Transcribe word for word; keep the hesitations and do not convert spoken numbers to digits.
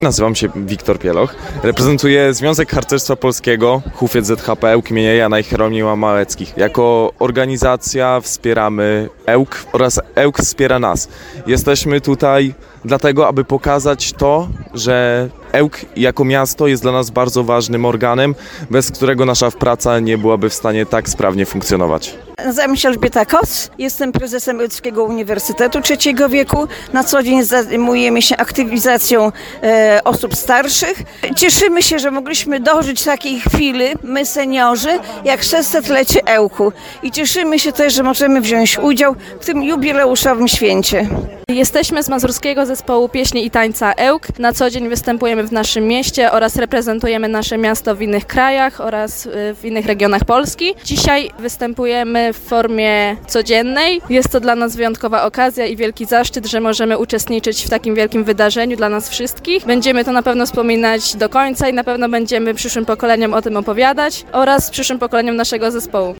Nazywam się Wiktor Pieloch, reprezentuję Związek Harcerstwa Polskiego, Hufiec Z H P Ełk imienia Jana i Hieronima Małeckich. Jako organizacja wspieramy Ełk oraz Ełk wspiera nas. Jesteśmy tutaj dlatego, aby pokazać to, że Ełk jako miasto jest dla nas bardzo ważnym organem, bez którego nasza praca nie byłaby w stanie tak sprawnie funkcjonować. Nazywam się Elżbieta Kos, jestem prezesem Ełckiego Uniwersytetu Trzeciego Wieku. Na co dzień zajmujemy się aktywizacją e, osób starszych. Cieszymy się, że mogliśmy dożyć takiej chwili, my seniorzy, jak sześciolecie Ełku. I cieszymy się też, że możemy wziąć udział w tym jubileuszowym święcie. Jesteśmy z mazurskiego zespołu pieśni i tańca Ełk. Na co dzień występujemy w naszym mieście oraz reprezentujemy nasze miasto w innych krajach oraz w innych regionach Polski. Dzisiaj występujemy w formie codziennej. Jest to dla nas wyjątkowa okazja i wielki zaszczyt, że możemy uczestniczyć w takim wielkim wydarzeniu dla nas wszystkich. Będziemy to na pewno wspominać do końca i na pewno będziemy przyszłym pokoleniom o tym opowiadać oraz przyszłym pokoleniom naszego zespołu.